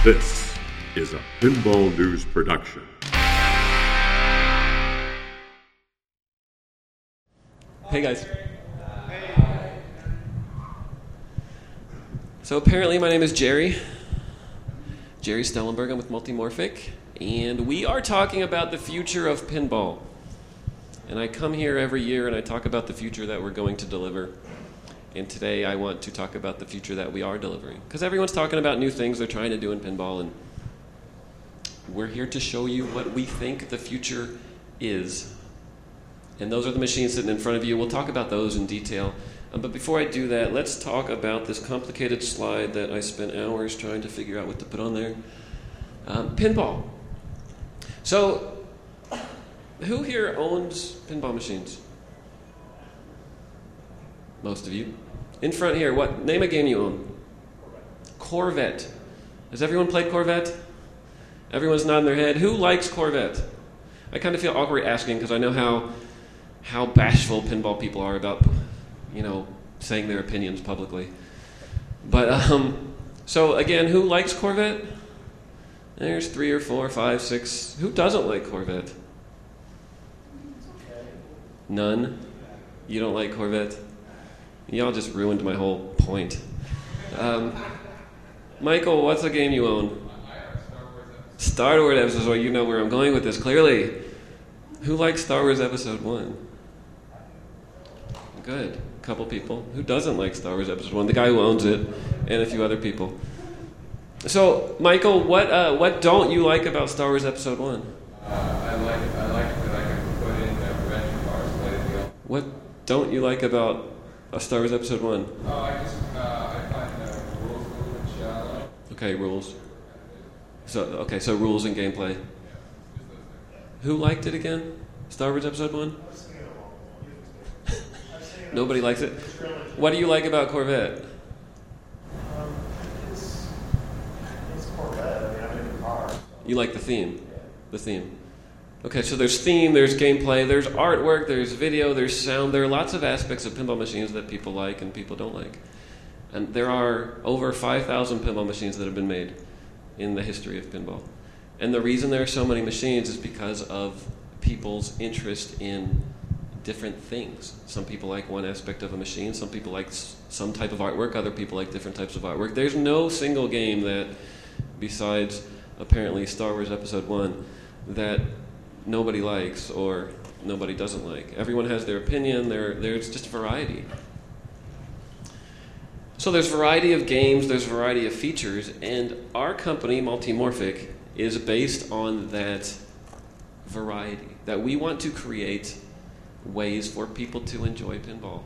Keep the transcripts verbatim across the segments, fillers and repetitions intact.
This is a Pinball News production. Hey guys. So apparently my name is Jerry. Jerry Stellenberg. I'm with Multimorphic. And we are talking about the future of pinball. And I come here every year and I talk about the future that we're going to deliver. And today I want to talk about the future that we are delivering. Because everyone's talking about new things they're trying to do in pinball. And we're here to show you what we think the future is. And those are the machines sitting in front of you. We'll talk about those in detail. Um, but before I do that, let's talk about this complicated slide that I spent hours trying to figure out what to put on there. Um, pinball. So, who here owns pinball machines? Most of you. In front here, what? Name a game you own. Corvette. Has everyone played Corvette? Everyone's nodding their head. Who likes Corvette? I kind of feel awkward asking because I know how how bashful pinball people are about, you know, saying their opinions publicly. But, um, so again, who likes Corvette? There's three or four, five, six. Who doesn't like Corvette? None? You don't like Corvette? Y'all just ruined my whole point. Um, Michael, what's the game you own? Star Wars Episode one. You know where I'm going with this, clearly. Who likes Star Wars Episode one? Good. A couple people. Who doesn't like Star Wars Episode one? The guy who owns it, and a few other people. So, Michael, what uh, what don't you like about Star Wars Episode one? Uh, I like I like that I can put in the prevention bars, play the deal. What don't you like about a Star Wars Episode one? Oh, I just uh, I find the rules a little bit shallow. Okay, rules. So okay, so rules and gameplay. Who liked it again? Star Wars Episode one? Nobody likes it. What do you like about Corvette? Um, it's, it's Corvette. I mean, I'm in the car. So. You like the theme? The theme. Okay, so there's theme, there's gameplay, there's artwork, there's video, there's sound. There are lots of aspects of pinball machines that people like and people don't like. And there are over five thousand pinball machines that have been made in the history of pinball. And the reason there are so many machines is because of people's interest in different things. Some people like one aspect of a machine, some people like s- some type of artwork, other people like different types of artwork. There's no single game that, besides apparently Star Wars Episode one, that nobody likes or nobody doesn't like. Everyone has their opinion, there, there's just variety. So there's variety of games, there's variety of features, and our company, Multimorphic, is based on that variety, that we want to create ways for people to enjoy pinball.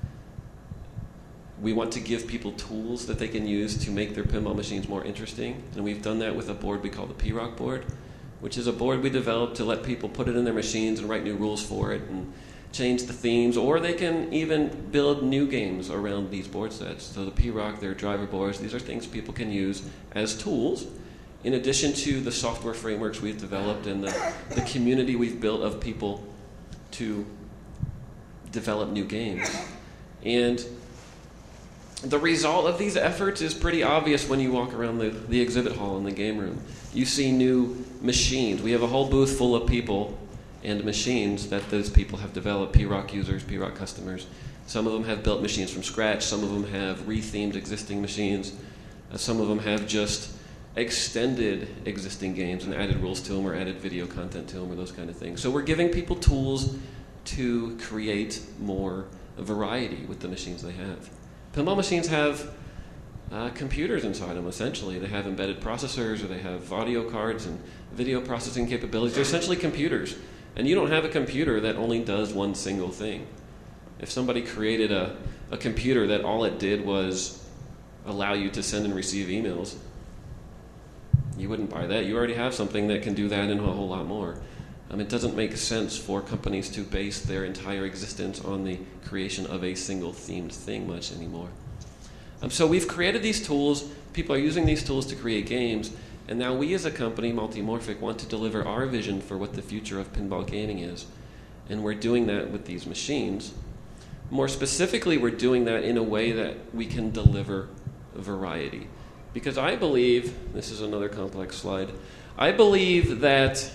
We want to give people tools that they can use to make their pinball machines more interesting, and we've done that with a board we call the P-Rock board, which is a board we developed to let people put it in their machines and write new rules for it and change the themes, or they can even build new games around these board sets. So the P-Rock, their driver boards, these are things people can use as tools in addition to the software frameworks we've developed and the, the community we've built of people to develop new games. And the result of these efforts is pretty obvious when you walk around the, the exhibit hall in the game room. You see new machines. We have a whole booth full of people and machines that those people have developed, P-Rock users, P-Rock customers. Some of them have built machines from scratch. Some of them have rethemed existing machines. Uh, some of them have just extended existing games and added rules to them or added video content to them or those kind of things. So we're giving people tools to create more variety with the machines they have. Pinball machines have uh, computers inside them, essentially. They have embedded processors, or they have audio cards and video processing capabilities. They're essentially computers. And you don't have a computer that only does one single thing. If somebody created a, a computer that all it did was allow you to send and receive emails, you wouldn't buy that. You already have something that can do that and a whole lot more. Um, it doesn't make sense for companies to base their entire existence on the creation of a single themed thing much anymore. Um, so we've created these tools. People are using these tools to create games. And now we as a company, Multimorphic, want to deliver our vision for what the future of pinball gaming is. And we're doing that with these machines. More specifically, we're doing that in a way that we can deliver variety. Because I believe, this is another complex slide, I believe that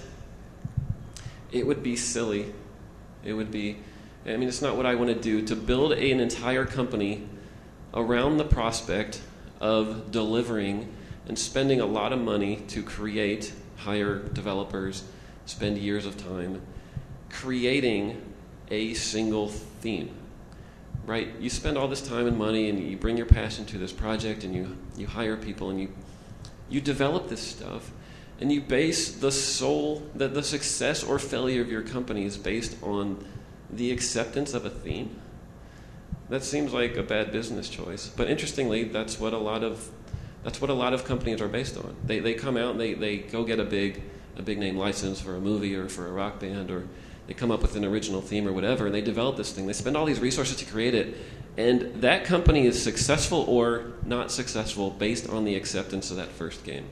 it would be silly, it would be, I mean, it's not what I want to do, to build an entire company around the prospect of delivering and spending a lot of money to create, hire developers, spend years of time, creating a single theme, right? You spend all this time and money and you bring your passion to this project and you, you hire people and you, you develop this stuff and you base the sole, the, the success or failure of your company is based on the acceptance of a theme. That seems like a bad business choice, but interestingly, that's what a lot of that's what a lot of companies are based on. They they come out and they, they go get a big a big name license for a movie or for a rock band, or they come up with an original theme or whatever, and they develop this thing. They spend all these resources to create it, and that company is successful or not successful based on the acceptance of that first game.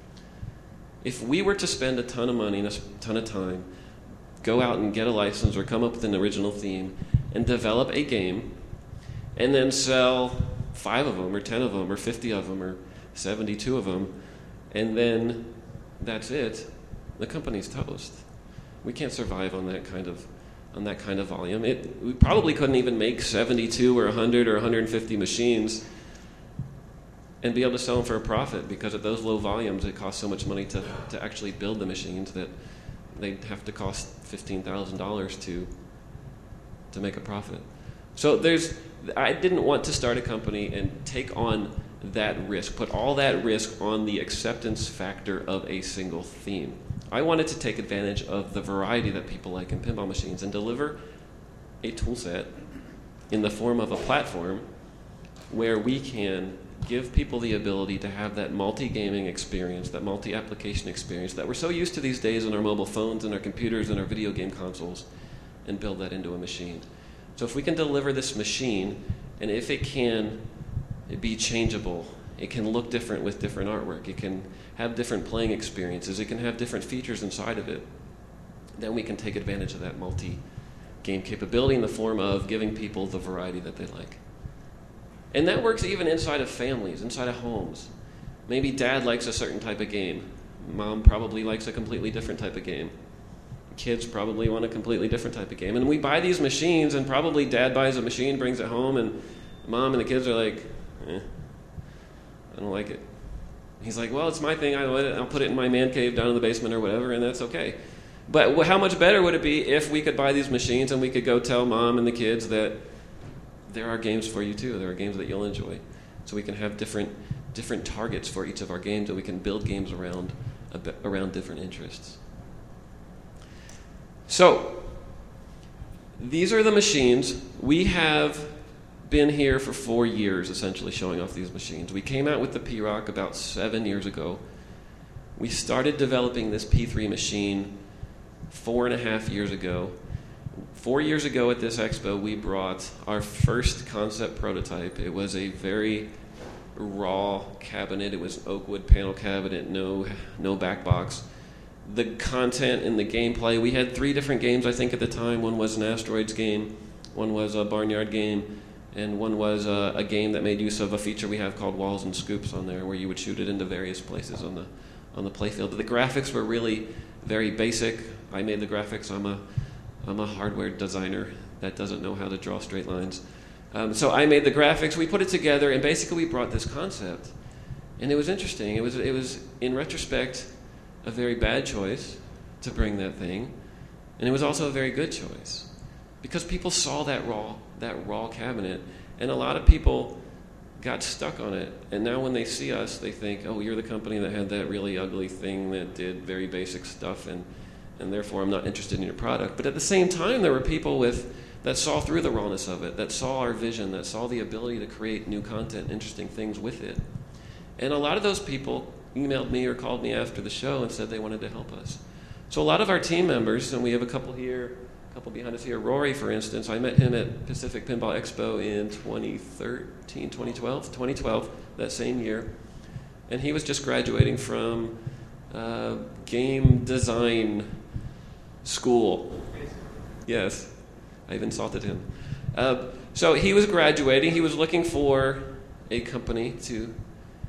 If we were to spend a ton of money and a ton of time, go out and get a license or come up with an original theme and develop a game, and then sell five of them or ten of them or fifty of them or seventy-two of them, and then that's it, the company's toast. We can't survive on that kind of on that kind of volume. It, we probably couldn't even make seventy-two or one hundred or one hundred fifty machines and be able to sell them for a profit, because at those low volumes it costs so much money to, to actually build the machines that they'd have to cost fifteen thousand dollars to to make a profit. So there's, I didn't want to start a company and take on that risk, put all that risk on the acceptance factor of a single theme. I wanted to take advantage of the variety that people like in pinball machines and deliver a tool set in the form of a platform where we can give people the ability to have that multi-gaming experience, that multi-application experience that we're so used to these days on our mobile phones and our computers and our video game consoles, and build that into a machine. So if we can deliver this machine, and if it can be changeable, it can look different with different artwork, it can have different playing experiences, it can have different features inside of it, then we can take advantage of that multi-game capability in the form of giving people the variety that they like. And that works even inside of families, inside of homes. Maybe dad likes a certain type of game. Mom probably likes a completely different type of game. Kids probably want a completely different type of game. And we buy these machines, and probably dad buys a machine, brings it home, and mom and the kids are like, eh, I don't like it. He's like, well, it's my thing. I let it. I'll put it in my man cave down in the basement or whatever, and that's okay. But how much better would it be if we could buy these machines and we could go tell mom and the kids that there are games for you too. There are games that you'll enjoy. So we can have different different targets for each of our games, and we can build games around around different interests. So these are the machines. We have been here for four years, essentially, showing off these machines. We came out with the P-Rock about seven years ago. We started developing this P three machine four and a half years ago. Four years ago at this expo, we brought our first concept prototype. It was a very raw cabinet. It was an oak wood panel cabinet, no no back box. The content and the gameplay, we had three different games, I think, at the time. One was an Asteroids game, one was a Barnyard game, and one was a, a game that made use of a feature we have called Walls and Scoops on there, where you would shoot it into various places on the on the playfield. The graphics were really very basic. I made the graphics. I'm a I'm a hardware designer that doesn't know how to draw straight lines. Um, so I made the graphics. We put it together, and basically we brought this concept. And it was interesting. It was, it was in retrospect, a very bad choice to bring that thing. And it was also a very good choice, because people saw that raw, that raw cabinet, and a lot of people got stuck on it. And now when they see us, they think, oh, you're the company that had that really ugly thing that did very basic stuff, and and therefore I'm not interested in your product. But at the same time, there were people with that saw through the rawness of it, that saw our vision, that saw the ability to create new content, interesting things with it. And a lot of those people emailed me or called me after the show and said they wanted to help us. So a lot of our team members, and we have a couple here, a couple behind us here, Rory, for instance, I met him at Pacific Pinball Expo in twenty thirteen, twenty twelve, twenty twelve, that same year. And he was just graduating from uh, game design school. Yes, I've insulted him. Uh, so he was graduating. He was looking for a company to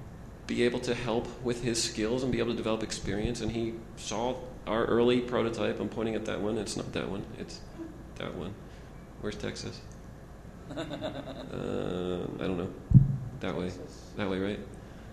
be able to help with his skills and be able to develop experience. And he saw our early prototype. I'm pointing at that one. It's not that one. It's that one. Where's Texas? uh, I don't know. That way. That way, right?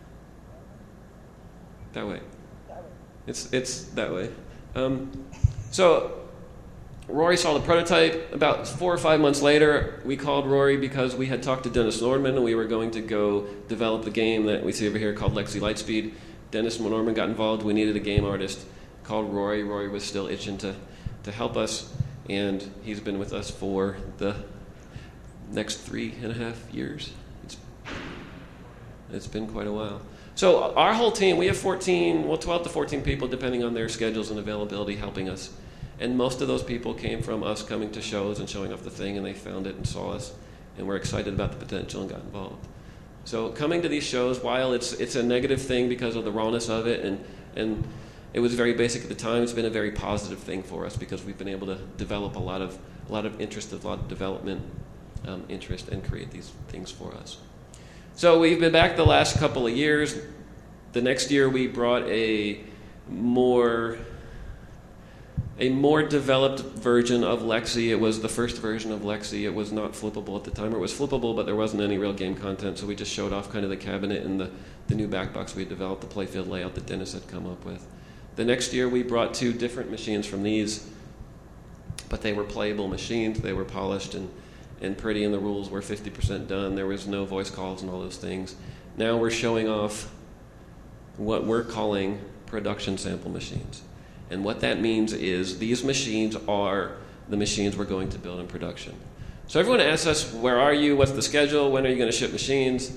That way. It's it's that way. Um, so Rory saw the prototype. About four or five months later, we called Rory because we had talked to Dennis Nordman and we were going to go develop the game that we see over here called Lexi Lightspeed. Dennis Nordman got involved. We needed a game artist. Called Rory. Rory was still itching to, to help us, and he's been with us for the next three and a half years. It's, it's been quite a while. So our whole team, we have fourteen, well, twelve to fourteen people, depending on their schedules and availability, helping us. And most of those people came from us coming to shows and showing off the thing, and they found it and saw us, and were excited about the potential and got involved. So coming to these shows, while it's it's a negative thing because of the rawness of it, and and it was very basic at the time, it's been a very positive thing for us because we've been able to develop a lot of a lot of interest, a lot of development um, interest, and create these things for us. So we've been back the last couple of years. The next year we brought a more a more developed version of Lexi. It was the first version of Lexi. It was not flippable at the time. Or it was flippable, but there wasn't any real game content, so we just showed off kind of the cabinet and the, the new back box we had developed, the playfield layout that Dennis had come up with. The next year we brought two different machines from these, but they were playable machines. They were polished and, and pretty, and the rules were fifty percent done. There was no voice calls and all those things. Now we're showing off what we're calling production sample machines. And what that means is these machines are the machines we're going to build in production. So everyone asks us, where are you? What's the schedule? When are you going to ship machines?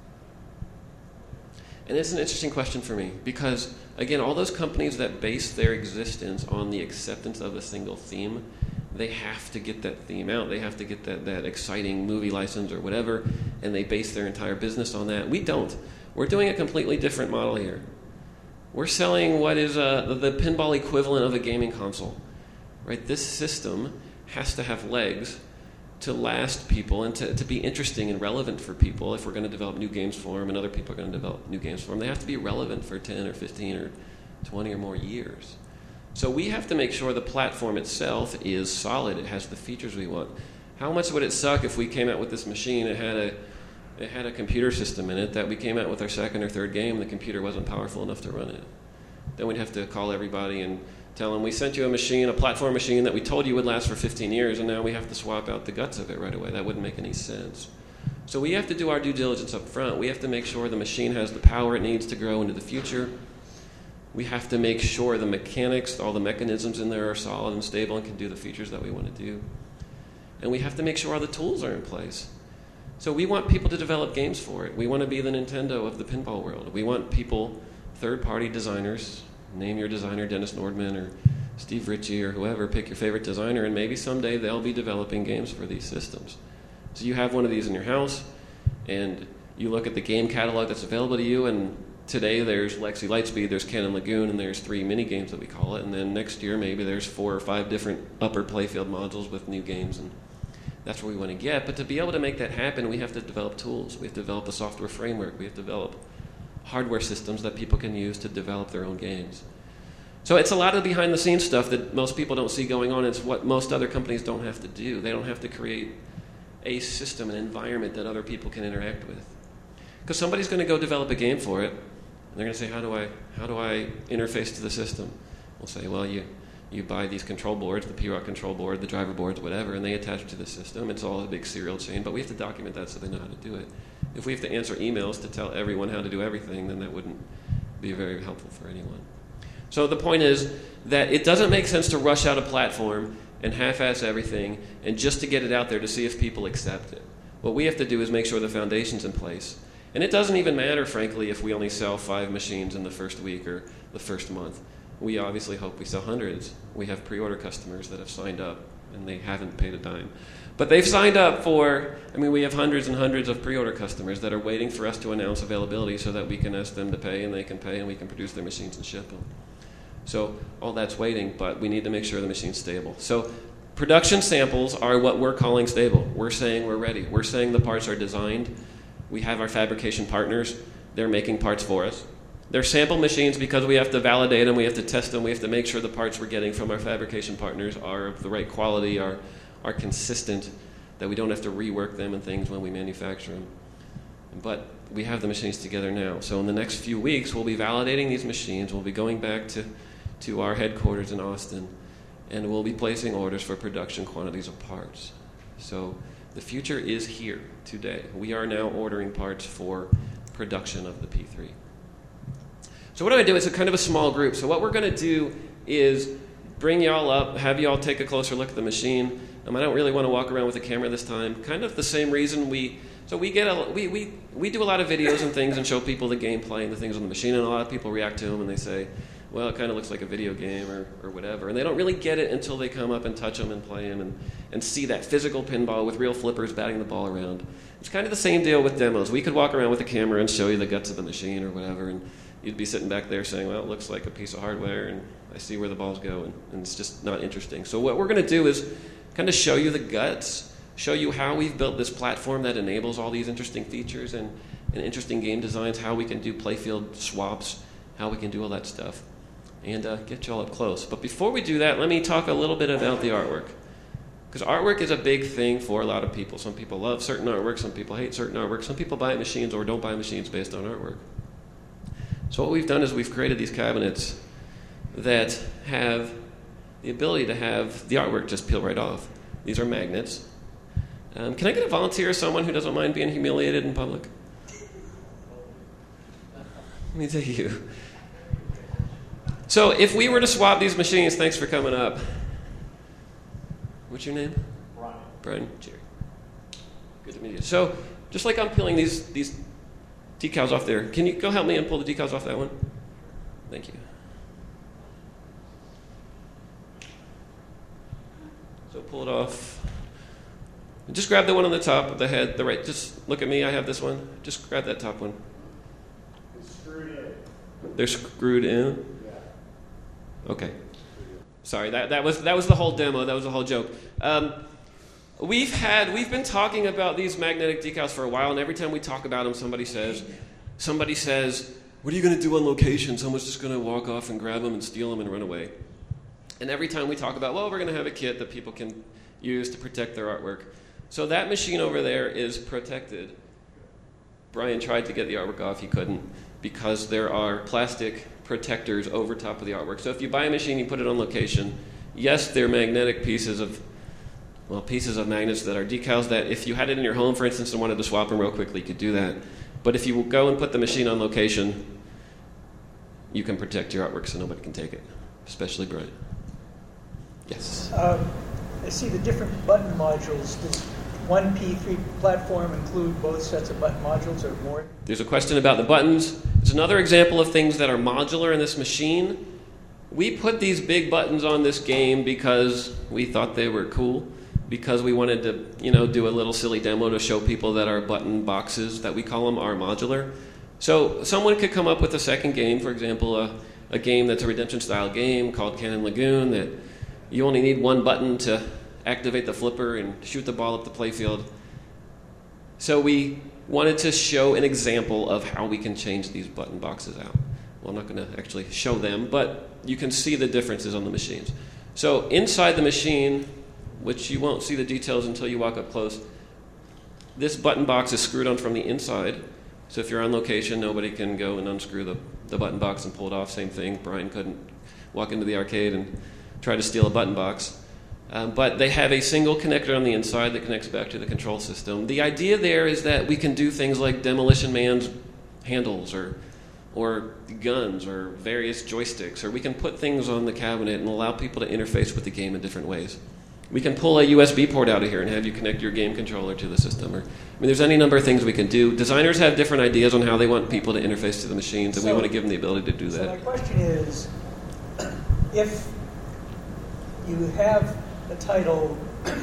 And it's an interesting question for me because, again, all those companies that base their existence on the acceptance of a single theme, they have to get that theme out. They have to get that, that exciting movie license or whatever, and they base their entire business on that. We don't. We're doing a completely different model here. We're selling what is a, the pinball equivalent of a gaming console. Right? This system has to have legs to last people and to, to be interesting and relevant for people. If we're going to develop new games for them and other people are going to develop new games for them, they have to be relevant for ten or fifteen or twenty or more years. So we have to make sure the platform itself is solid. It has the features we want. How much would it suck if we came out with this machine, it had a it had a computer system in it, that we came out with our second or third game and the computer wasn't powerful enough to run it? Then we'd have to call everybody and tell them, we sent you a machine, a platform machine that we told you would last for fifteen years, and now we have to swap out the guts of it right away. That wouldn't make any sense. So we have to do our due diligence up front. We have to make sure the machine has the power it needs to grow into the future. We have to make sure the mechanics, all the mechanisms in there are solid and stable and can do the features that we want to do. And we have to make sure all the tools are in place. So we want people to develop games for it. We want to be the Nintendo of the pinball world. We want people, third-party designers, name your designer Dennis Nordman or Steve Ritchie or whoever, pick your favorite designer, and maybe someday they'll be developing games for these systems. So you have one of these in your house, and you look at the game catalog that's available to you, and today there's Lexi Lightspeed, there's Cannon Lagoon, and there's three mini games that we call it, and then next year maybe there's four or five different upper playfield modules with new games, and that's where we want to get. But to be able to make that happen, we have to develop tools. We have to develop a software framework. We have to develop hardware systems that people can use to develop their own games. So it's a lot of behind-the-scenes stuff that most people don't see going on. It's what most other companies don't have to do. They don't have to create a system, an environment that other people can interact with. Because somebody's going to go develop a game for it, and they're going to say, how do I how do I interface to the system? We'll say, well, you, you buy these control boards, the P ROC control board, the driver boards, whatever, and they attach to the system. It's all a big serial chain, but we have to document that so they know how to do it. If we have to answer emails to tell everyone how to do everything, then that wouldn't be very helpful for anyone. So the point is that it doesn't make sense to rush out a platform and half-ass everything and just to get it out there to see if people accept it. What we have to do is make sure the foundation's in place. And it doesn't even matter, frankly, if we only sell five machines in the first week or the first month. We obviously hope we sell hundreds. We have pre-order customers that have signed up, and they haven't paid a dime. But they've signed up for, I mean, we have hundreds and hundreds of pre-order customers that are waiting for us to announce availability so that we can ask them to pay, and they can pay, and we can produce their machines and ship them. So all that's waiting, but we need to make sure the machine's stable. So production samples are what we're calling stable. We're saying we're ready. We're saying the parts are designed. We have our fabrication partners. they're making parts for us. They're sample machines because we have to validate them, we have to test them, we have to make sure the parts we're getting from our fabrication partners are of the right quality, are, are consistent, that we don't have to rework them and things when we manufacture them. But we have the machines together now. So in the next few weeks, we'll be validating these machines. We'll be going back to, to our headquarters in Austin, and we'll be placing orders for production quantities of parts. So the future is here today. We are now ordering parts for production of the P three. So what do I do? It's a kind of a small group. So what we're going to do is bring y'all up, have y'all take a closer look at the machine. Um, I don't really want to walk around with a camera this time. Kind of the same reason we, so we get a, we, we, we do a lot of videos and things and show people the gameplay and the things on the machine, and a lot of people react to them and they say, well, it kind of looks like a video game or, or whatever. And they don't really get it until they come up and touch them and play them and, and see that physical pinball with real flippers batting the ball around. It's kind of the same deal with demos. We could walk around with a camera and show you the guts of the machine or whatever, and you'd be sitting back there saying, well, it looks like a piece of hardware, and I see where the balls go, and, and it's just not interesting. So what we're going to do is kind of show you the guts, show you how we've built this platform that enables all these interesting features and, and interesting game designs, how we can do playfield swaps, how we can do all that stuff, and uh, get you all up close. But before we do that, let me talk a little bit about the artwork. Because artwork is a big thing for a lot of people. Some people love certain artwork, some people hate certain artwork, some people buy machines or don't buy machines based on artwork. So what we've done is we've created these cabinets that have the ability to have the artwork just peel right off. These are magnets. Um, can I get a volunteer, someone who doesn't mind being humiliated in public? Let me tell you. So if we were to swap these machines, thanks for coming up. What's your name? Brian. Brian, Jerry. Good to meet you. So just like I'm peeling these these decals off there, can you go help me and pull the decals off that one? Thank you. So pull it off. Just grab the one on the top of the head, the right. Just look at me. I have this one. Just grab that top one. It's screwed in. They're screwed in. Yeah. Okay. Sorry, that, that was that was the whole demo. That was the whole joke. Um, we've had we've been talking about these magnetic decals for a while, and every time we talk about them, somebody says, somebody says, "What are you going to do on location? Someone's just going to walk off and grab them and steal them and run away." And every time we talk about, well, we're going to have a kit that people can use to protect their artwork. So that machine over there is protected. Brian tried to get the artwork off. He couldn't because there are plastic protectors over top of the artwork. So if you buy a machine, you put it on location. Yes, they're magnetic pieces of, well, pieces of magnets that are decals that if you had it in your home, for instance, and wanted to swap them real quickly, you could do that. But if you go and put the machine on location, you can protect your artwork so nobody can take it, especially Brian. Yes? Um, I see the different button modules. Does one P three platform include both sets of button modules or more? There's a question about the buttons. It's another example of things that are modular in this machine. We put these big buttons on this game because we thought they were cool, because we wanted to, you know, do a little silly demo to show people that our button boxes, that we call them, are modular. So someone could come up with a second game, for example, a, a game that's a redemption-style game called Cannon Lagoon, that you only need one button to activate the flipper and shoot the ball up the playfield. So we wanted to show an example of how we can change these button boxes out. Well, I'm not going to actually show them, but you can see the differences on the machines. So inside the machine, which you won't see the details until you walk up close, this button box is screwed on from the inside. So if you're on location, nobody can go and unscrew the, the button box and pull it off. Same thing. Brian couldn't walk into the arcade and try to steal a button box. Um, but they have a single connector on the inside that connects back to the control system. The idea there is that we can do things like Demolition Man's handles or or guns or various joysticks, or we can put things on the cabinet and allow people to interface with the game in different ways. We can pull a U S B port out of here and have you connect your game controller to the system. Or, I mean, there's any number of things we can do. Designers have different ideas on how they want people to interface to the machines, and so we want to give them the ability to do so that. So my question is, if you have a title,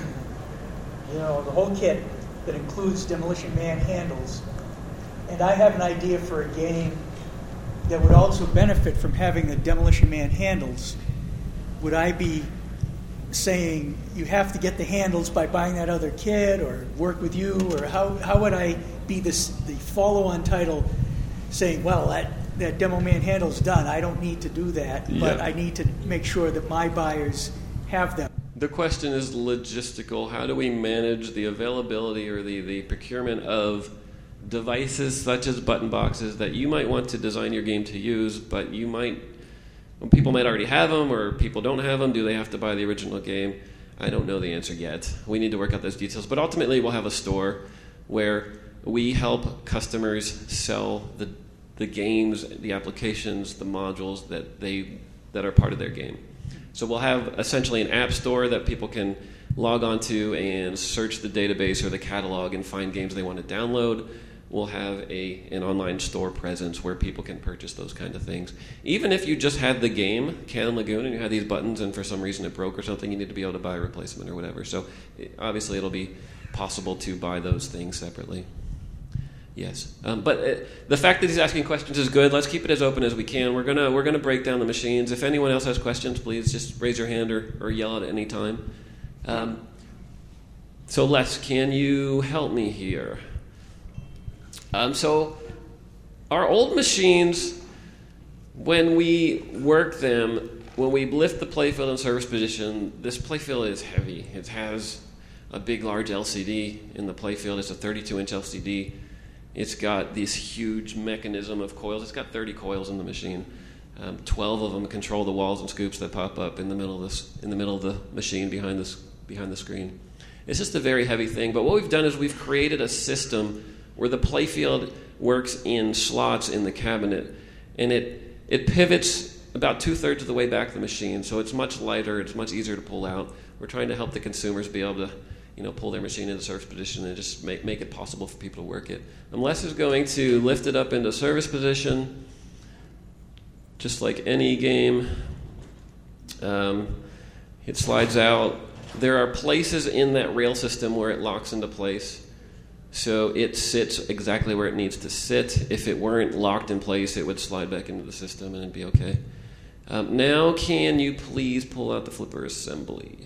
you know, the whole kit that includes Demolition Man handles, and I have an idea for a game that would also benefit from having the Demolition Man handles, would I be saying you have to get the handles by buying that other kit or work with you, or how, how would I be this, the follow-on title saying, well, that, that demo man handle's done. I don't need to do that, but Yeah. I need to make sure that my buyers have them. The question is logistical. How do we manage the availability or the, the procurement of devices such as button boxes that you might want to design your game to use, but you might, well, people might already have them, or people don't have them. Do they have to buy the original game? I don't know the answer yet. We need to work out those details. But ultimately, we'll have a store where we help customers sell the the games, the applications, the modules that they that are part of their game. So we'll have essentially an app store that people can log onto and search the database or the catalog and find games they want to download. We'll have a an online store presence where people can purchase those kind of things. Even if you just had the game, Cannon Lagoon, and you had these buttons and for some reason it broke or something, you need to be able to buy a replacement or whatever. So obviously it'll be possible to buy those things separately. Yes, um, but uh, the fact that he's asking questions is good. Let's keep it as open as we can. We're gonna we're gonna break down the machines. If anyone else has questions, please just raise your hand or, or yell at any time. Um, so Les, can you help me here? Um, so our old machines, when we work them, when we lift the playfield in service position, this playfield is heavy. It has a big, large L C D in the playfield. It's a thirty-two inch L C D. It's got this huge mechanism of coils. It's got thirty coils in the machine. Um, Twelve of them control the walls and scoops that pop up in the middle of this, in the middle of the machine behind this, behind the screen. It's just a very heavy thing. But what we've done is we've created a system where the playfield works in slots in the cabinet, and it it pivots about two thirds of the way back the machine. So it's much lighter. It's much easier to pull out. We're trying to help the consumers be able to, you know, pull their machine into service position and just make, make it possible for people to work it. And Les is going to lift it up into service position, just like any game. Um, it slides out. There are places in that rail system where it locks into place. So it sits exactly where it needs to sit. If it weren't locked in place, it would slide back into the system and it'd be okay. Um, now can you please pull out the flipper assembly?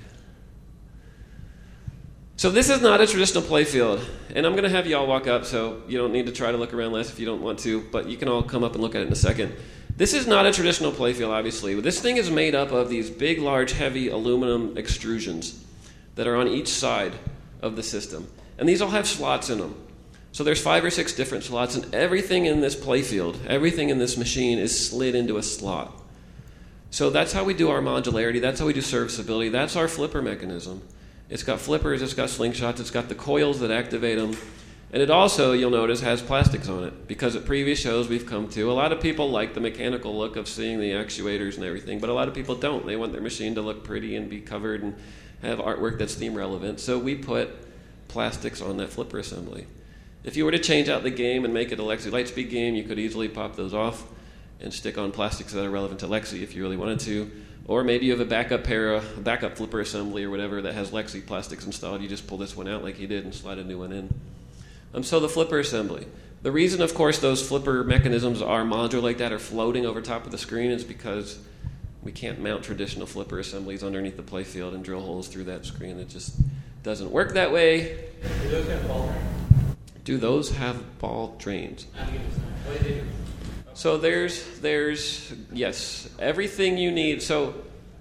So this is not a traditional playfield, and I'm going to have you all walk up, so you don't need to try to look around less if you don't want to, but you can all come up and look at it in a second. This is not a traditional playfield, obviously. This thing is made up of these big, large, heavy aluminum extrusions that are on each side of the system, and these all have slots in them. So there's five or six different slots, and everything in this playfield, everything in this machine is slid into a slot. So that's how we do our modularity, that's how we do serviceability, that's our flipper mechanism. It's got flippers, it's got slingshots, it's got the coils that activate them. And it also, you'll notice, has plastics on it. Because at previous shows we've come to, a lot of people like the mechanical look of seeing the actuators and everything, but a lot of people don't. They want their machine to look pretty and be covered and have artwork that's theme relevant. So we put plastics on that flipper assembly. If you were to change out the game and make it a Lexi Lightspeed game, you could easily pop those off and stick on plastics that are relevant to Lexi if you really wanted to. Or maybe you have a backup pair, a backup flipper assembly or whatever that has Lexi plastics installed. You just pull this one out like you did and slide a new one in. Um, so the flipper assembly. The reason, of course, those flipper mechanisms are modular like that, or floating over top of the screen, is because we can't mount traditional flipper assemblies underneath the playfield and drill holes through that screen. It just doesn't work that way. Do those have ball drains? Do those have ball drains? I think it's not. What do they do? So there's, there's, yes, everything you need. So,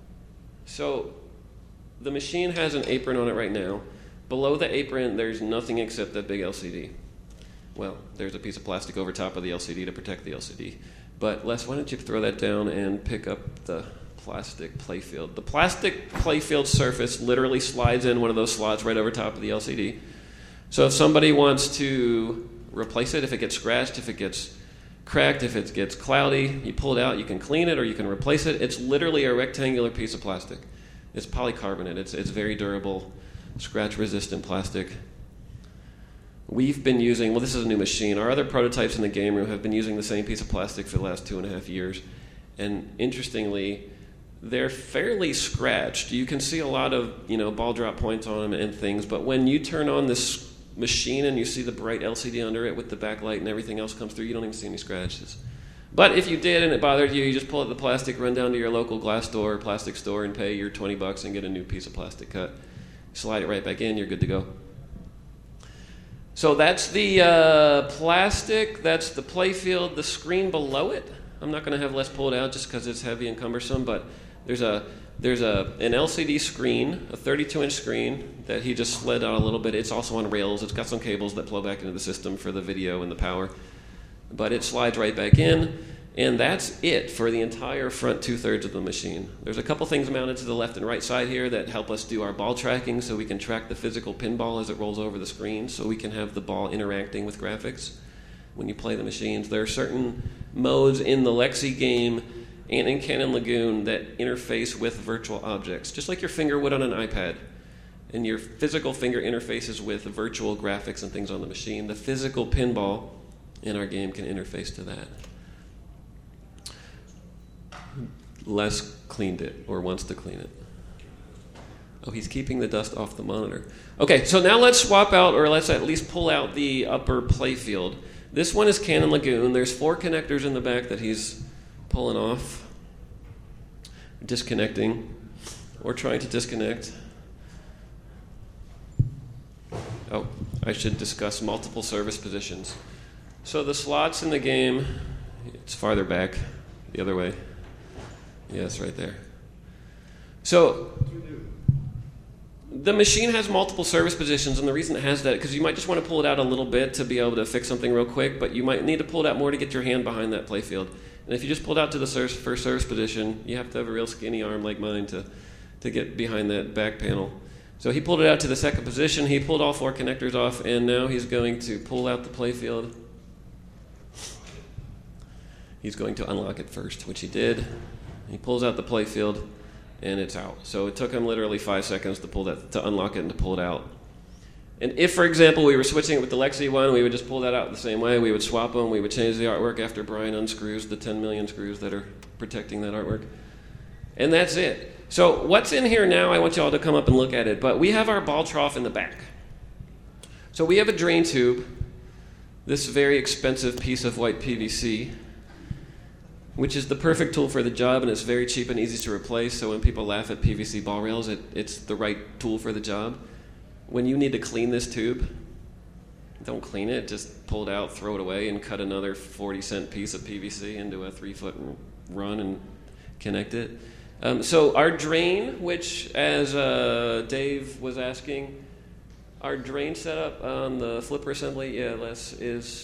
so the machine has an apron on it right now. Below the apron, there's nothing except that big L C D. Well, there's a piece of plastic over top of the L C D to protect the L C D. But Les, why don't you throw that down and pick up the plastic playfield. The plastic playfield surface literally slides in one of those slots right over top of the L C D. So if somebody wants to replace it, if it gets scratched, if it gets cracked, if it gets cloudy, you pull it out, you can clean it or you can replace it. It's literally a rectangular piece of plastic. It's polycarbonate. It's, it's very durable, scratch-resistant plastic. We've been using, well, this is a new machine. Our other prototypes in the game room have been using the same piece of plastic for the last two and a half years. And interestingly, they're fairly scratched. You can see a lot of, you know, ball drop points on them and things, but when you turn on this machine and you see the bright L C D under it with the backlight and everything else comes through, you don't even see any scratches. But if you did and it bothered you, you just pull out the plastic, run down to your local glass store or plastic store and pay your twenty bucks and get a new piece of plastic cut. Slide it right back in, you're good to go. So that's the uh, plastic, that's the playfield, the screen below it. I'm not going to have Les pull it out just because it's heavy and cumbersome, but there's a there's a an L C D screen, a thirty-two inch screen that he just slid out a little bit. It's also on rails. It's got some cables that flow back into the system for the video and the power. But it slides right back in, and that's it for the entire front two-thirds of the machine. There's a couple things mounted to the left and right side here that help us do our ball tracking so we can track the physical pinball as it rolls over the screen so we can have the ball interacting with graphics when you play the machines. There are certain modes in the Lexi game and in Cannon Lagoon that interface with virtual objects, just like your finger would on an iPad. And your physical finger interfaces with virtual graphics and things on the machine. The physical pinball in our game can interface to that. Les cleaned it, or wants to clean it. Oh, he's keeping the dust off the monitor. Okay, so now let's swap out, or let's at least pull out the upper playfield. This one is Cannon Lagoon. There's four connectors in the back that he's pulling off, disconnecting, or trying to disconnect. Oh, I should discuss multiple service positions. So the slots in the game, it's farther back, the other way. Yes, right there. So the machine has multiple service positions, and the reason it has that, because you might just want to pull it out a little bit to be able to fix something real quick, but you might need to pull it out more to get your hand behind that playfield. And if you just pulled out to the first service position, you have to have a real skinny arm like mine to, to get behind that back panel. So he pulled it out to the second position. He pulled all four connectors off, and now he's going to pull out the playfield. He's going to unlock it first, which he did. He pulls out the playfield, and it's out. So it took him literally five seconds to pull that, to unlock it and to pull it out. And if, for example, we were switching it with the Lexi one, we would just pull that out the same way. We would swap them. We would change the artwork after Brian unscrews the ten million screws that are protecting that artwork. And that's it. So what's in here now, I want you all to come up and look at it. But we have our ball trough in the back. So we have a drain tube, this very expensive piece of white P V C, which is the perfect tool for the job, and it's very cheap and easy to replace. So when people laugh at P V C ball rails, it, it's the right tool for the job. When you need to clean this tube, don't clean it. Just pull it out, throw it away, and cut another forty cent piece of P V C into a three-foot run and connect it. Um, so our drain, which, as uh, Dave was asking, our drain setup on the flipper assembly, yeah, Les, is,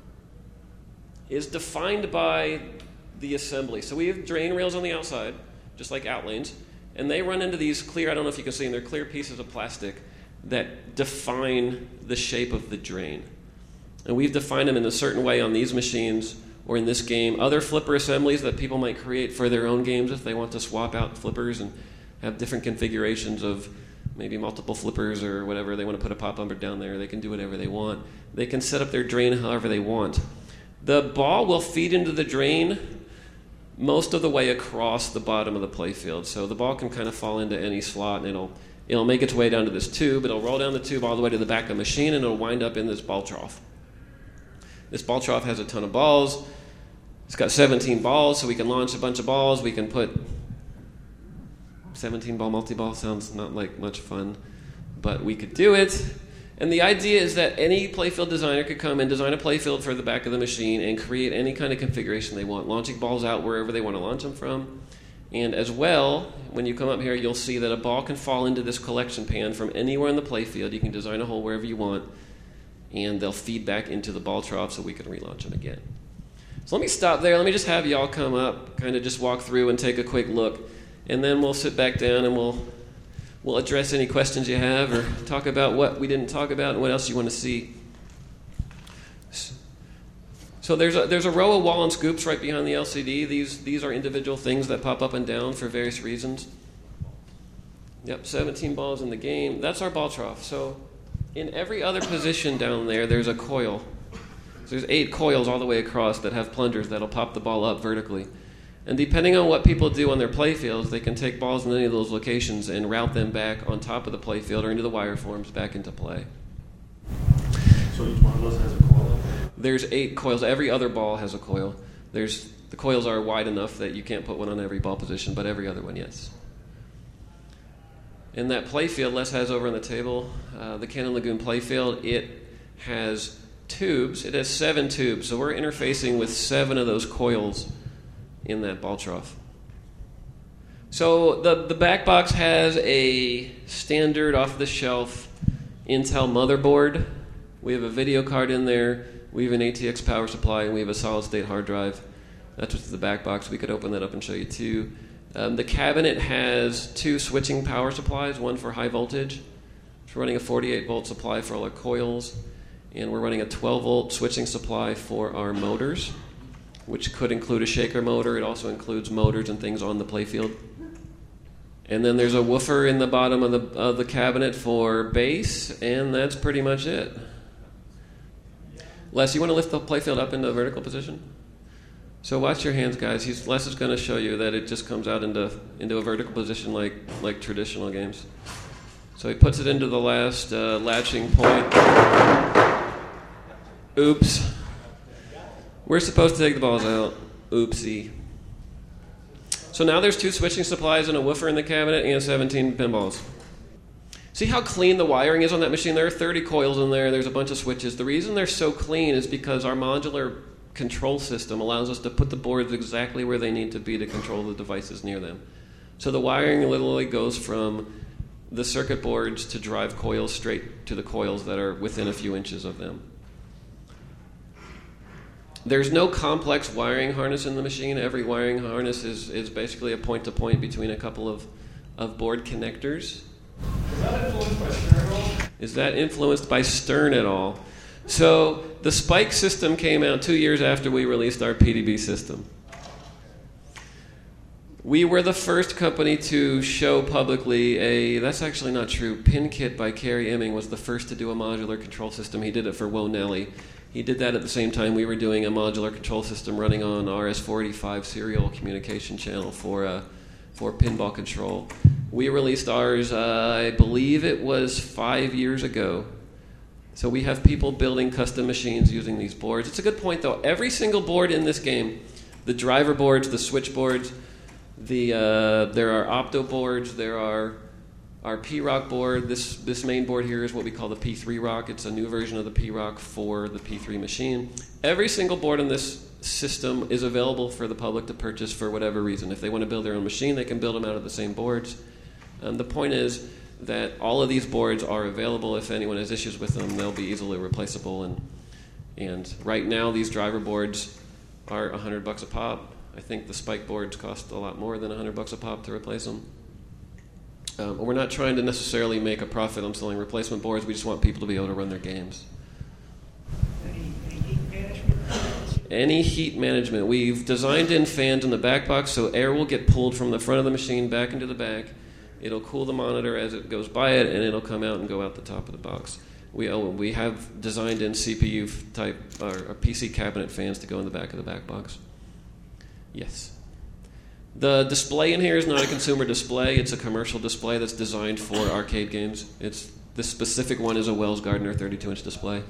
is defined by the assembly. So we have drain rails on the outside, just like outlanes, and they run into these clear, I don't know if you can see them, they're clear pieces of plastic that define the shape of the drain. And we've defined them in a certain way on these machines or in this game. Other flipper assemblies that people might create for their own games if they want to swap out flippers and have different configurations of maybe multiple flippers or whatever. They want to put a pop bumper down there. They can do whatever they want. They can set up their drain however they want. The ball will feed into the drain most of the way across the bottom of the playfield. So the ball can kind of fall into any slot, and it'll it'll make its way down to this tube. It'll roll down the tube all the way to the back of the machine, and it'll wind up in this ball trough. This ball trough has a ton of balls. It's got seventeen balls, so we can launch a bunch of balls. We can put seventeen ball multi-ball. Sounds not like much fun, but we could do it. And the idea is that any playfield designer could come and design a playfield for the back of the machine and create any kind of configuration they want, launching balls out wherever they want to launch them from. And as well, when you come up here, you'll see that a ball can fall into this collection pan from anywhere in the playfield. You can design a hole wherever you want, and they'll feed back into the ball trough so we can relaunch them again. So let me stop there. Let me just have y'all come up, kind of just walk through and take a quick look, and then we'll sit back down and we'll we'll address any questions you have or talk about what we didn't talk about and what else you want to see. So there's a, there's a row of wall and scoops right behind the L C D. These these are individual things that pop up and down for various reasons. Yep, seventeen balls in the game. That's our ball trough. So in every other position down there, there's a coil. So there's eight coils all the way across that have plungers that'll pop the ball up vertically. And depending on what people do on their playfields, they can take balls in any of those locations and route them back on top of the playfield or into the wire forms back into play. So each one of those has a coil? There's eight coils. Every other ball has a coil. There's the coils are wide enough that you can't put one on every ball position, but every other one, yes. And that playfield Les has over on the table, uh, the Cannon Lagoon playfield, it has tubes. It has seven tubes, so we're interfacing with seven of those coils in that ball trough. So the, the back box has a standard off-the-shelf Intel motherboard. We have a video card in there. We have an A T X power supply, and we have a solid-state hard drive. That's what's in the back box. We could open that up and show you too. Um, the cabinet has two switching power supplies, one for high voltage. We're running a forty-eight volt supply for all our coils, and we're running a twelve volt switching supply for our motors, which could include a shaker motor. It also includes motors and things on the playfield. And then there's a woofer in the bottom of the of the cabinet for bass, and that's pretty much it. Les, you want to lift the playfield up into a vertical position? So watch your hands, guys. He's, Les is going to show you that it just comes out into into a vertical position like like traditional games. So he puts it into the last uh, latching point. Oops. We're supposed to take the balls out. Oopsie. So now there's two switching supplies and a woofer in the cabinet and seventeen pinballs. See how clean the wiring is on that machine? There are thirty coils in there. There's a bunch of switches. The reason they're so clean is because our modular control system allows us to put the boards exactly where they need to be to control the devices near them. So the wiring literally goes from the circuit boards to drive coils straight to the coils that are within a few inches of them. There's no complex wiring harness in the machine. Every wiring harness is, is basically a point-to-point between a couple of, of board connectors. Is that influenced by Stern at all? Is that influenced by Stern at all? So the Spike system came out two years after we released our P D B system. We were the first company to show publicly a, that's actually not true, PinKit by Kerry Emming was the first to do a modular control system. He did it for Wo Nelly. He did that at the same time we were doing a modular control system running on R S four eighty-five serial communication channel for uh, for pinball control. We released ours, uh, I believe it was five years ago. So we have people building custom machines using these boards. It's a good point, though. Every single board in this game, the driver boards, the switch boards, the uh, there are opto boards, there are our P-Rock board. This this main board here is what we call the P three Rock. It's a new version of the P-Rock for the P three machine. Every single board in this system is available for the public to purchase for whatever reason. If they want to build their own machine, they can build them out of the same boards. Um, the point is that all of these boards are available. If anyone has issues with them, they'll be easily replaceable. And and right now, these driver boards are a hundred bucks a pop. I think the Spike boards cost a lot more than a hundred bucks a pop to replace them. Um, we're not trying to necessarily make a profit on selling replacement boards. We just want people to be able to run their games. Any, any heat management? Any heat management. We've designed in fans in the back box so air will get pulled from the front of the machine back into the back. It'll cool the monitor as it goes by it, and it'll come out and go out the top of the box. We oh, we have designed in C P U type or, or P C cabinet fans to go in the back of the back box. Yes. The display in here is not a consumer display. It's a commercial display that's designed for arcade games. It's this specific one is a Wells Gardner thirty-two inch display.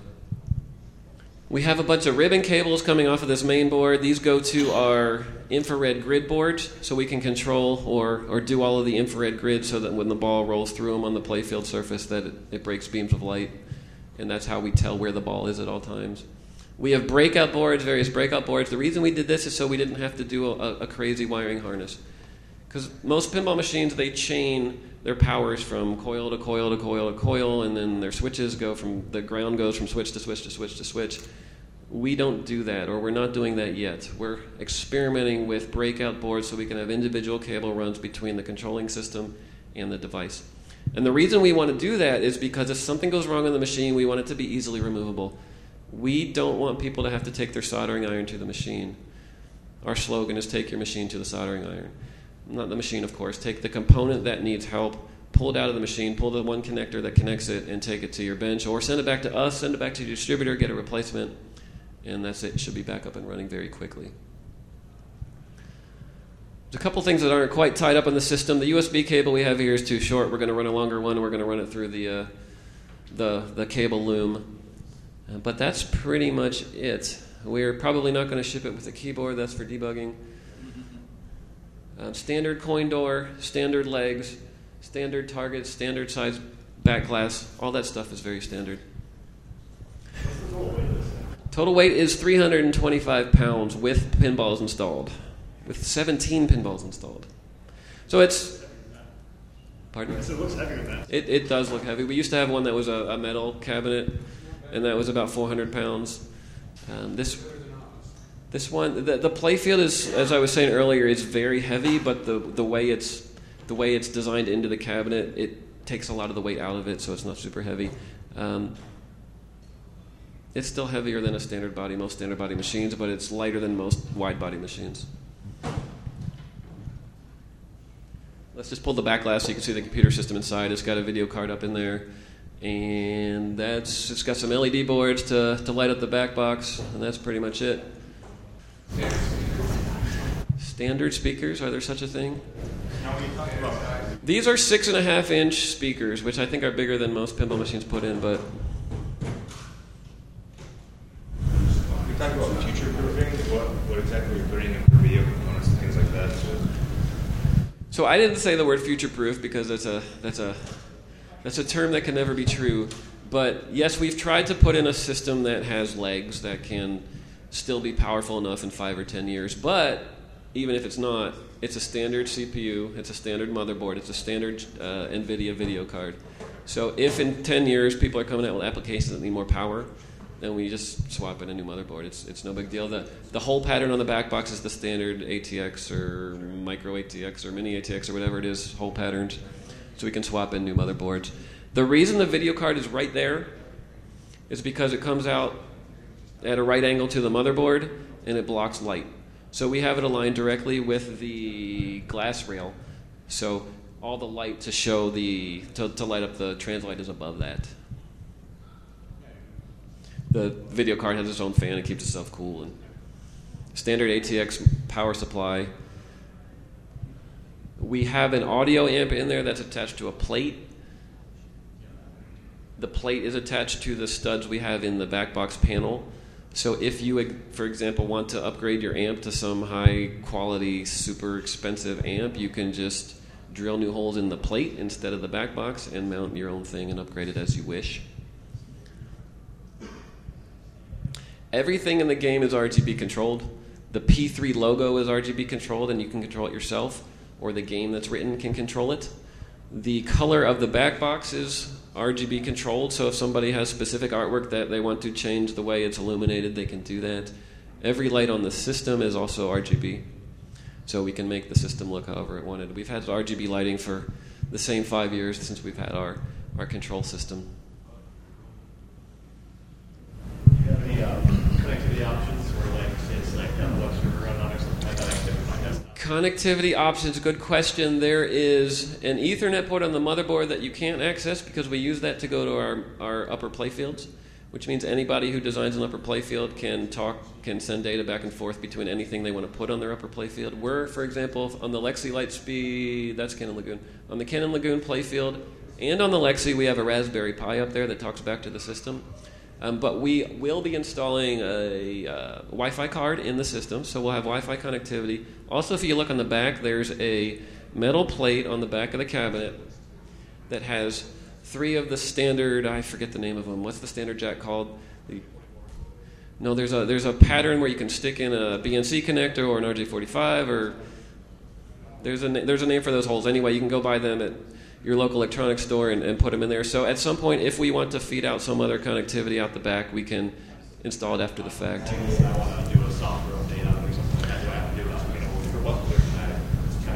We have a bunch of ribbon cables coming off of this main board. These go to our infrared grid boards, so we can control or, or do all of the infrared grids so that when the ball rolls through them on the playfield surface that it, it breaks beams of light, and that's how we tell where the ball is at all times. We have breakout boards, various breakout boards. The reason we did this is so we didn't have to do a, a crazy wiring harness. Because most pinball machines, they chain their powers from coil to coil to coil to coil, and then their switches go from, the ground goes from switch to switch to switch to switch. We don't do that, or we're not doing that yet. We're experimenting with breakout boards so we can have individual cable runs between the controlling system and the device. And the reason we want to do that is because if something goes wrong in the machine, we want it to be easily removable. We don't want people to have to take their soldering iron to the machine. Our slogan is take your machine to the soldering iron. Not the machine, of course. Take the component that needs help, pull it out of the machine, pull the one connector that connects it, and take it to your bench. Or send it back to us, send it back to your distributor, get a replacement, and that's it. It should be back up and running very quickly. There's a couple things that aren't quite tied up in the system. The U S B cable we have here is too short. We're going to run a longer one, and we're going to run it through the, uh, the, the cable loom. Uh, but that's pretty much it. We're probably not going to ship it with a keyboard. That's for debugging. Um, standard coin door, standard legs, standard targets, standard size back glass. All that stuff is very standard. Total weight is three hundred twenty-five pounds with pinballs installed, with seventeen pinballs installed. So it's, pardon? So it looks heavier than that. It, it does look heavy. We used to have one that was a, a metal cabinet, and that was about four hundred pounds. Um, this this one, the, the play field is, as I was saying earlier, is very heavy, but the, the way it's the way it's designed into the cabinet, it takes a lot of the weight out of it, so it's not super heavy. Um, It's still heavier than a standard body, most standard body machines, but it's lighter than most wide body machines. Let's just pull the back glass so you can see the computer system inside. It's got a video card up in there, and that's it's got some L E D boards to, to light up the back box, and that's pretty much it. Standard speakers, are there such a thing? Now we talked about These are six and a half inch speakers, which I think are bigger than most pinball machines put in, but We talked about future-proofing. What, what exactly are you putting in for video components and things like that? So, So I didn't say the word future-proof because that's a that's a that's a term that can never be true. But yes, we've tried to put in a system that has legs that can still be powerful enough in five or ten years. But even if it's not, it's a standard C P U, it's a standard motherboard, it's a standard uh, NVIDIA video card. So if in ten years people are coming out with applications that need more power, then we just swap in a new motherboard. It's it's no big deal. The the whole pattern on the back box is the standard A T X or micro A T X or mini A T X or whatever it is, whole patterns. So we can swap in new motherboards. The reason the video card is right there is because it comes out at a right angle to the motherboard and it blocks light. So we have it aligned directly with the glass rail. So all the light to show the to, to light up the translight is above that. The video card has its own fan and keeps itself cool. And standard A T X power supply. We have an audio amp in there that's attached to a plate. The plate is attached to the studs we have in the back box panel. So if you, for example, want to upgrade your amp to some high quality, super expensive amp, you can just drill new holes in the plate instead of the back box and mount your own thing and upgrade it as you wish. Everything in the game is R G B controlled. The P three logo is R G B controlled, and you can control it yourself, or the game that's written can control it. The color of the back box is R G B controlled, so if somebody has specific artwork that they want to change the way it's illuminated, they can do that. Every light on the system is also R G B, so we can make the system look however it wanted. We've had R G B lighting for the same five years since we've had our, our control system. Do you have any uh, connectivity options where, like, say it's like uh, web server run on or something like that? I can find that. Connectivity options, good question. There is an Ethernet port on the motherboard that you can't access because we use that to go to our, our upper playfields, which means anybody who designs an upper playfield can talk, can send data back and forth between anything they want to put on their upper playfield. We're, for example, on the Lexi Lightspeed, that's Cannon Lagoon, on the Cannon Lagoon playfield, and on the Lexi we have a Raspberry Pi up there that talks back to the system. Um, but we will be installing a uh, Wi-Fi card in the system, so we'll have Wi-Fi connectivity. Also, if you look on the back, there's a metal plate on the back of the cabinet that has three of the standard, I forget the name of them. What's the standard jack called? The, no, there's a there's a pattern where you can stick in a B N C connector or an R J forty-five, or there's a there's a name for those holes. Anyway, you can go buy them at your local electronics store and, and put them in there. So at some point, if we want to feed out some other connectivity out the back, we can install it after the fact. I want to do a software update on it or something like that. Do I have to do it you know, for what kind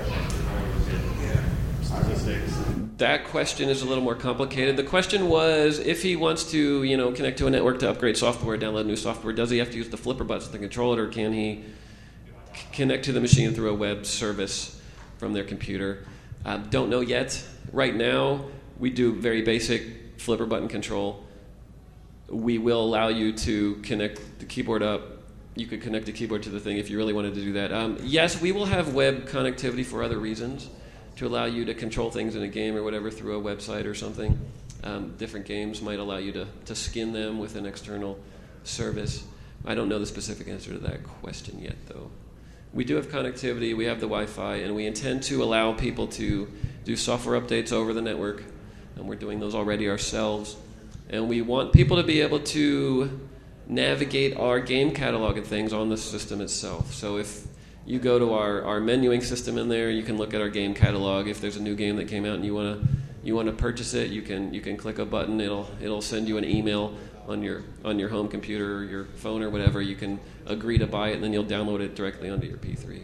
of statistics? That question is a little more complicated. The question was, if he wants to, you know, connect to a network to upgrade software, download new software, does he have to use the flipper buttons to control it, or can he c- connect to the machine through a web service from their computer? Uh, don't know yet. Right now, we do very basic flipper button control. We will allow you to connect the keyboard up. You could connect the keyboard to the thing if you really wanted to do that. Um, yes, we will have web connectivity for other reasons, to allow you to control things in a game or whatever through a website or something. Um, different games might allow you to, to skin them with an external service. I don't know the specific answer to that question yet, though. We do have connectivity, we have the Wi-Fi, and we intend to allow people to do software updates over the network, and we're doing those already ourselves. And we want people to be able to navigate our game catalog and things on the system itself. So if you go to our, our menuing system in there, you can look at our game catalog. If there's a new game that came out and you want to you want to purchase it, you can you can click a button. It'll it'll send you an email on your on your home computer or your phone or whatever. You can agree to buy it, and then you'll download it directly onto your P three.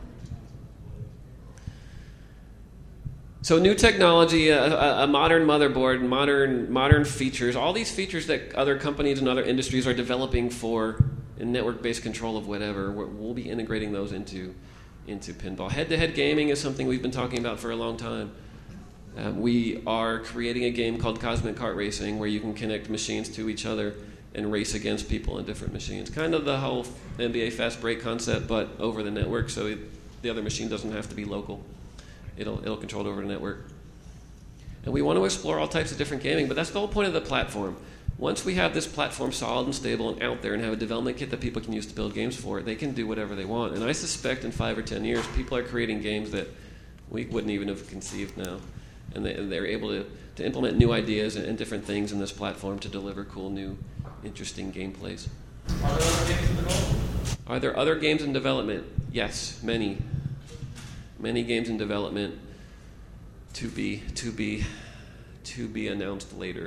So new technology, a, a modern motherboard, modern modern features, all these features that other companies and other industries are developing for network-based control of whatever, we'll be integrating those into into pinball. Head-to-head gaming is something we've been talking about for a long time. Uh, we are creating a game called Cosmic Kart Racing where you can connect machines to each other and race against people in different machines. Kind of the whole N B A Fast Break concept, but over the network, so it, the other machine doesn't have to be local. It'll it'll control it over the network. And we want to explore all types of different gaming, but that's the whole point of the platform. Once we have this platform solid and stable and out there and have a development kit that people can use to build games for it, they can do whatever they want. And I suspect in five or ten years, people are creating games that we wouldn't even have conceived now. And, they, and they're able to, to implement new ideas and, and different things in this platform to deliver cool, new, interesting gameplays. Are there other games in development? Are there other games in development? Yes, many. Many games in development to be to be to be announced later.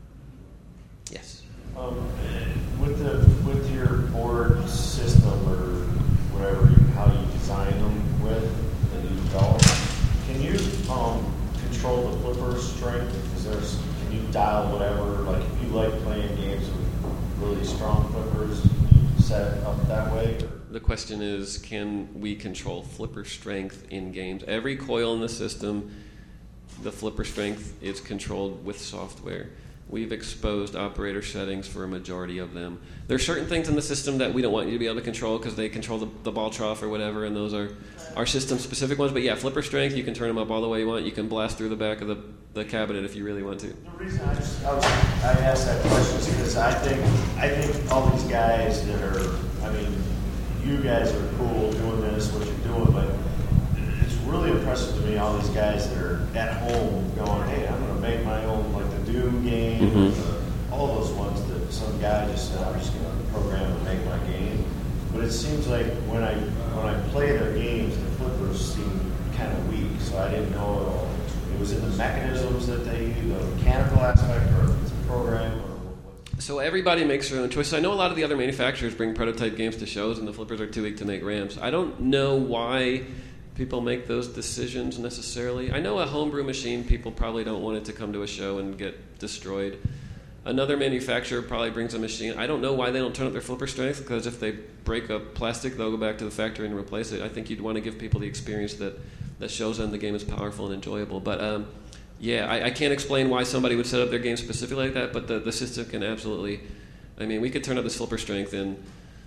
Yes. Um, with the with your board system or whatever, you, how you design them with that you develop, can you um, control the flipper strength? Is there's can you dial whatever? Like if you like playing games with really strong flippers, can you set it up that way? Or? The question is, can we control flipper strength in games? Every coil in the system, the flipper strength is controlled with software. We've exposed operator settings for a majority of them. There are certain things in the system that we don't want you to be able to control because they control the, the ball trough or whatever, and those are our system-specific ones. But yeah, flipper strength, you can turn them up all the way you want. You can blast through the back of the, the cabinet if you really want to. The reason I, just, I, was, I asked that question is because I think, I think all these guys that are, I mean, you guys are cool doing this, what you're doing, but it's really impressive to me, all these guys that are at home going, hey, I'm going to make my own, like the Doom game, mm-hmm. the, all those ones that some guy just said, I'm just going to program and make my game. But it seems like when I when I play their games, the flippers seem kind of weak, so I didn't know it was in the mechanisms that they use, the mechanical aspect, or if it's a program, or what. So everybody makes their own choice. I know a lot of the other manufacturers bring prototype games to shows, and the flippers are too weak to make ramps. I don't know why people make those decisions necessarily. I know a homebrew machine, people probably don't want it to come to a show and get destroyed. Another manufacturer probably brings a machine. I don't know why they don't turn up their flipper strength, because if they break a plastic, they'll go back to the factory and replace it. I think you'd want to give people the experience that, that shows them the game is powerful and enjoyable. But um, yeah, I, I can't explain why somebody would set up their game specifically like that, but the, the system can absolutely... I mean, we could turn up this flipper strength and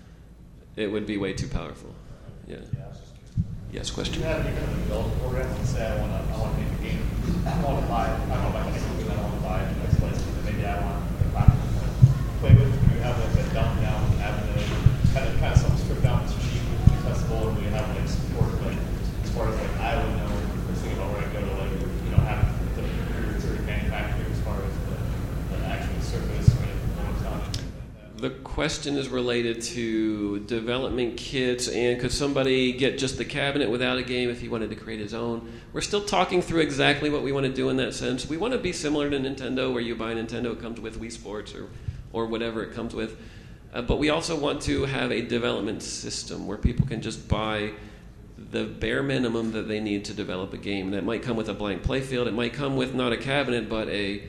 it would be way too powerful. Yeah. Yes, question? Do you have any kind of development program? Let's say I want to I want to make a game. I want to buy, I want to buy something that I want to buy and next place, and maybe I want to play with. Do you have like a dumb down avenue, kind of kind of something stripped down, it's cheap, accessible, and we have like support, like as far as like I would know, first thing about where I go to like you know have the certain manufacturer as far as the, the actual surface when it goes on. The question is related to development kits and could somebody get just the cabinet without a game if he wanted to create his own. We're still talking through exactly what we want to do in that sense. We want to be similar to Nintendo, where you buy a Nintendo, it comes with Wii Sports or, or whatever it comes with. Uh, but we also want to have a development system where people can just buy the bare minimum that they need to develop a game. That might come with a blank playfield. It might come with not a cabinet, but a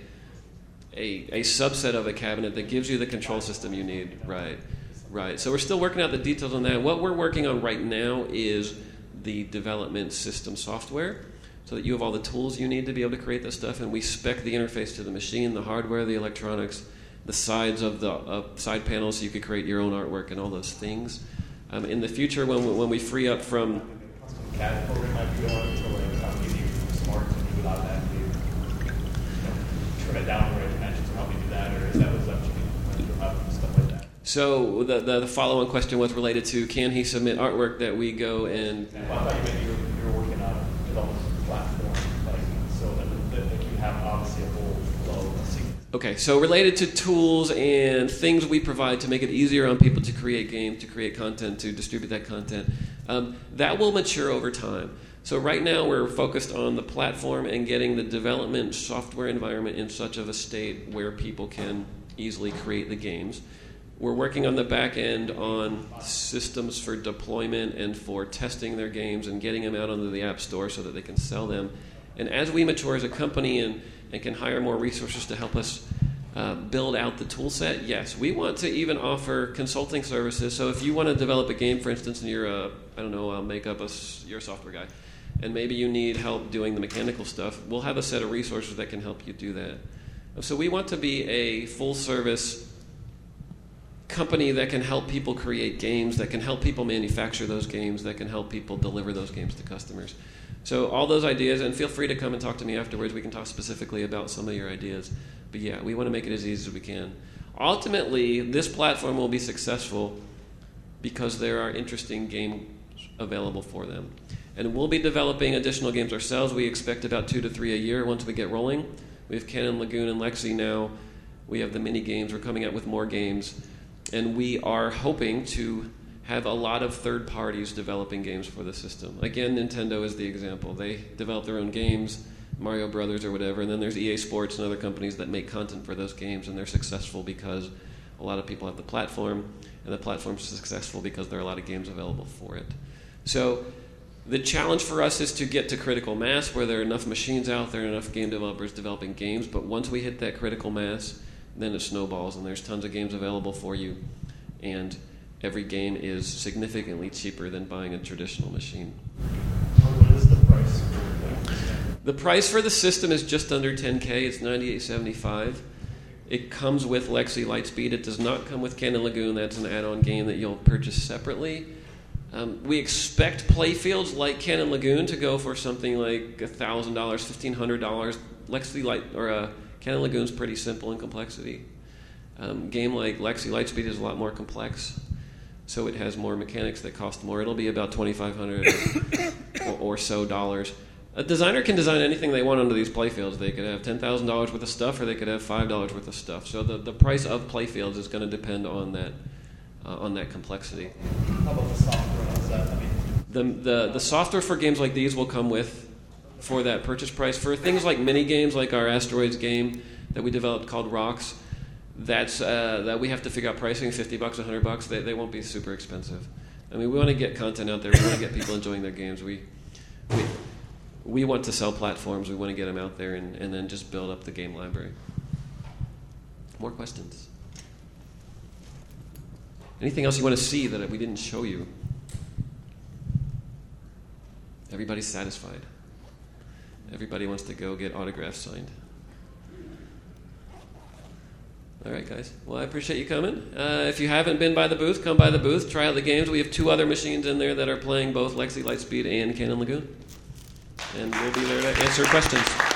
A, a subset of a cabinet that gives you the control system you need. Right, right. So we're still working out the details on that. What we're working on right now is the development system software, so that you have all the tools you need to be able to create this stuff, and we spec the interface to the machine, the hardware, the electronics, the sides of the uh, side panels, so you could create your own artwork and all those things. Um, in the future, when we, when we free up from... C A D program might be going to like um, give you smart to do without that, you know, trim it down the right dimensions or help you do that, or is that what's up to you, stuff like that? So the, the, the follow-on question was related to, can he submit artwork that we go and... Well, I thought you meant you were, you were working on a development platform, like, so that, that, that you have obviously a whole flow of sequence. Okay, so related to tools and things we provide to make it easier on people to create games, to create content, to distribute that content, um, that will mature over time. So right now we're focused on the platform and getting the development software environment in such of a state where people can easily create the games. We're working on the back end on systems for deployment and for testing their games and getting them out onto the App Store so that they can sell them. And as we mature as a company and, and can hire more resources to help us uh, build out the tool set, yes, we want to even offer consulting services. So if you want to develop a game, for instance, and you're a, I don't know, I'll make up a, you're a software guy, and maybe you need help doing the mechanical stuff, we'll have a set of resources that can help you do that. So we want to be a full-service company that can help people create games, that can help people manufacture those games, that can help people deliver those games to customers. So all those ideas, and feel free to come and talk to me afterwards. We can talk specifically about some of your ideas. But yeah, we want to make it as easy as we can. Ultimately, this platform will be successful because there are interesting games available for them. And we'll be developing additional games ourselves. We expect about two to three a year once we get rolling. We have Cannon Lagoon and Lexi now. We have the mini games. We're coming out with more games. And we are hoping to have a lot of third parties developing games for the system. Again, Nintendo is the example. They develop their own games, Mario Brothers or whatever, and then there's E A Sports and other companies that make content for those games, and they're successful because a lot of people have the platform, and the platform's successful because there are a lot of games available for it. So the challenge for us is to get to critical mass where there are enough machines out there, enough game developers developing games, but once we hit that critical mass, then it snowballs, and there's tons of games available for you, and every game is significantly cheaper than buying a traditional machine. What is the price for that? The price for the system is just under ten K. It's ninety-eight seventy-five. It comes with Lexi Lightspeed. It does not come with Cannon Lagoon. That's an add-on game that you'll purchase separately. Um, we expect playfields like Cannon Lagoon to go for something like one thousand dollars, fifteen hundred dollars. Lexi Light or uh, Cannon Lagoon's pretty simple in complexity. Um, game like Lexi Lightspeed is a lot more complex, so it has more mechanics that cost more. It'll be about twenty-five hundred dollars or, or so dollars. A designer can design anything they want onto these playfields. They could have ten thousand dollars worth of stuff, or they could have five dollars worth of stuff. So the, the price of playfields is going to depend on that uh, on that complexity. How about the software? How's that? I mean, The, the the software for games like these will come with for that purchase price. For things like mini games, like our Asteroids game that we developed called Rocks, that's uh, that we have to figure out pricing, fifty bucks, a hundred bucks. They they won't be super expensive. I mean, we want to get content out there. We want to get people enjoying their games. We we we want to sell platforms. We want to get them out there and, and then just build up the game library. More questions? Anything else you want to see that we didn't show you? Everybody's satisfied. Everybody wants to go get autographs signed. All right, guys. Well, I appreciate you coming. Uh, if you haven't been by the booth, come by the booth. Try out the games. We have two other machines in there that are playing both Lexi Lightspeed and Cannon Lagoon. And we'll be there to answer questions.